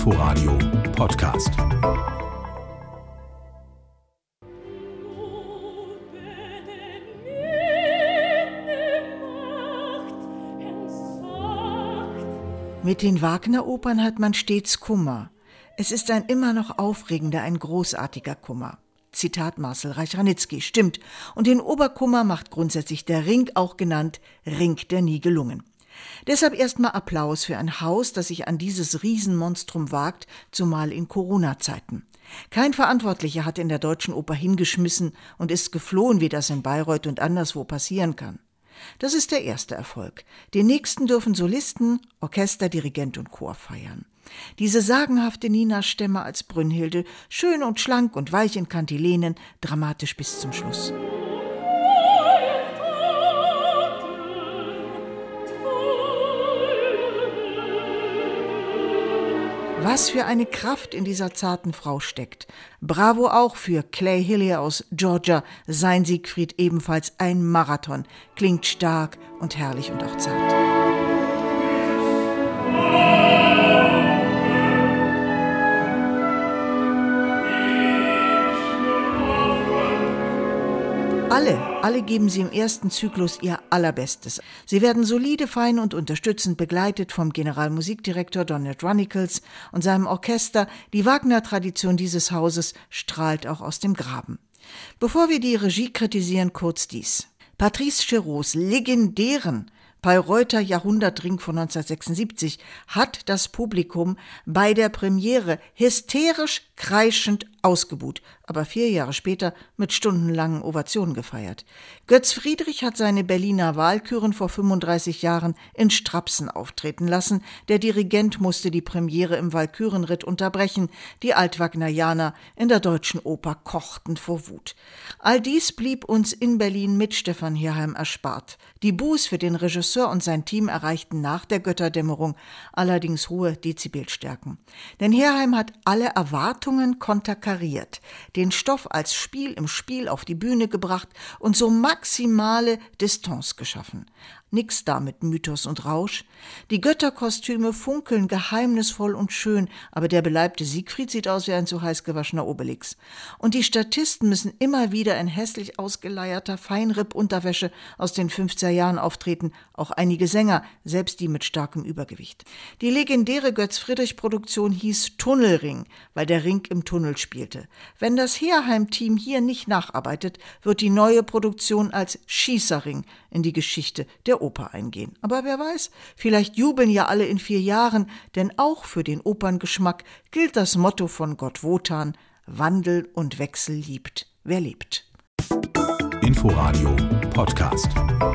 Inforadio Podcast. Mit den Wagner-Opern hat man stets Kummer. Es ist ein immer noch aufregender, ein großartiger Kummer. Zitat Marcel Reich-Ranitzky, stimmt. Und den Oberkummer macht grundsätzlich der Ring, auch genannt Ring der Nibelungen. Deshalb erstmal Applaus für ein Haus, das sich an dieses Riesenmonstrum wagt, zumal in Corona-Zeiten. Kein Verantwortlicher hat in der Deutschen Oper hingeschmissen und ist geflohen, wie das in Bayreuth und anderswo passieren kann. Das ist der erste Erfolg. Den nächsten dürfen Solisten, Orchester, Dirigent und Chor feiern. Diese sagenhafte Nina Stemmer als Brünnhilde, schön und schlank und weich in Kantilenen, dramatisch bis zum Schluss. Was für eine Kraft in dieser zarten Frau steckt. Bravo auch für Clay Hillier aus Georgia, sein Siegfried ebenfalls ein Marathon. Klingt stark und herrlich und auch zart. Alle geben sie im ersten Zyklus ihr Allerbestes. Sie werden solide, fein und unterstützend begleitet vom Generalmusikdirektor Donald Runnicles und seinem Orchester. Die Wagner-Tradition dieses Hauses strahlt auch aus dem Graben. Bevor wir die Regie kritisieren, kurz dies. Patrice Chéreaus legendären Bayreuther Jahrhundertring von 1976 hat das Publikum bei der Premiere hysterisch kreischend ausgebuht, aber 4 Jahre später mit stundenlangen Ovationen gefeiert. Götz Friedrich hat seine Berliner Walküren vor 35 Jahren in Strapsen auftreten lassen. Der Dirigent musste die Premiere im Walkürenritt unterbrechen. Die Altwagnerianer in der Deutschen Oper kochten vor Wut. All dies blieb uns in Berlin mit Stefan Herheim erspart. Die Buß für den Regisseur und sein Team erreichten nach der Götterdämmerung allerdings hohe Dezibelstärken. Denn Herheim hat alle Erwartungen konterkariert, den Stoff als Spiel im Spiel auf die Bühne gebracht und so maximale Distanz geschaffen. Nix da mit Mythos und Rausch. Die Götterkostüme funkeln geheimnisvoll und schön, aber der beleibte Siegfried sieht aus wie ein zu heiß gewaschener Obelix. Und die Statisten müssen immer wieder in hässlich ausgeleierter Feinripp-Unterwäsche aus den 50er Jahren auftreten, auch einige Sänger, selbst die mit starkem Übergewicht. Die legendäre Götz-Friedrich-Produktion hieß Tunnelring, weil der Ring im Tunnel spielte. Wenn das Herheim-Team hier nicht nacharbeitet, wird die neue Produktion als Schießerring in die Geschichte der Oper eingehen. Aber wer weiß, vielleicht jubeln ja alle in 4 Jahren, denn auch für den Operngeschmack gilt das Motto von Gott Wotan: Wandel und Wechsel liebt, wer lebt. Inforadio Podcast.